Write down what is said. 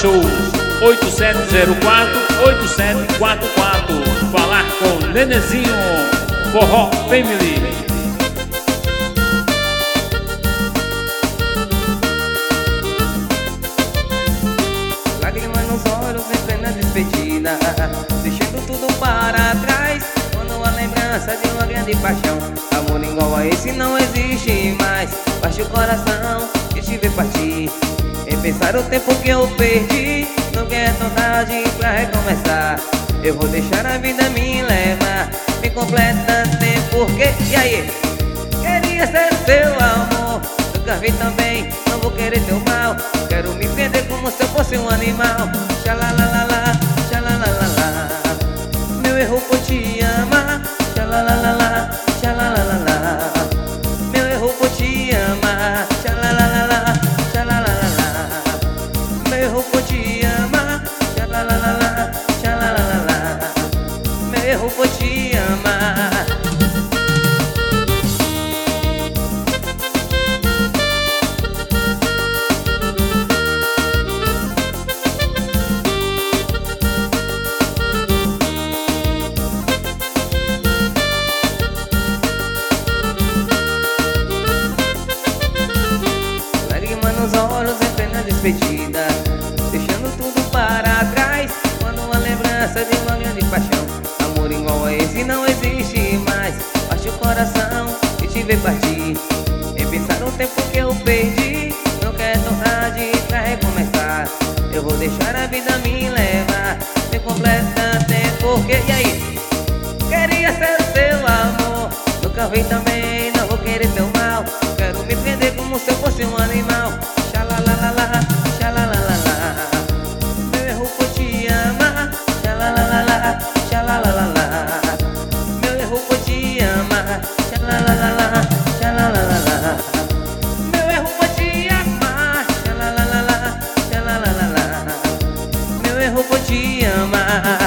Show 8704-8744. Falar com Nenezinho Forró Family. Lágrimas nos olhos em plena despedida, deixando tudo para trás. Quando a lembrança de uma grande paixão, amor igual a esse não existe mais. Baixa o coração de te ver partir, em pensar o tempo que eu perdi. Não quero saudade pra recomeçar, eu vou deixar a vida me levar. Me completa sem porquê. E aí? Queria ser seu amor, nunca vi também, não vou querer teu mal. Quero me prender como se eu fosse um animal. Xalalalala, xalalalala, meu erro foi te amar. Xalalalala, xalalalala, meu erro foi te amar. Xalalalala, xalalalala, meu erro foi te amar. Xalalalala, xalalalala, meu erro foi te amar. Nos olhos em plena despedida, deixando tudo para trás. Quando a lembrança de uma grande paixão, amor igual a esse não existe mais. Baixa o coração e te ver partir, em pensar no tempo que eu perdi. Não quero tarde pra recomeçar, eu vou deixar a vida me levar. Me completa sem porquê. E aí? Queria ser o seu amor, nunca vi também, não vou querer teu mal. Quero me prender como se eu fosse um animal. Xalalalala, xalalalala, meu erro foi te amar. Xalalalala, xalalalala, meu erro foi te amar. Xalalalala, xalalalala, meu erro foi te amar. Xalalalala, xalalalala, meu erro foi te amar.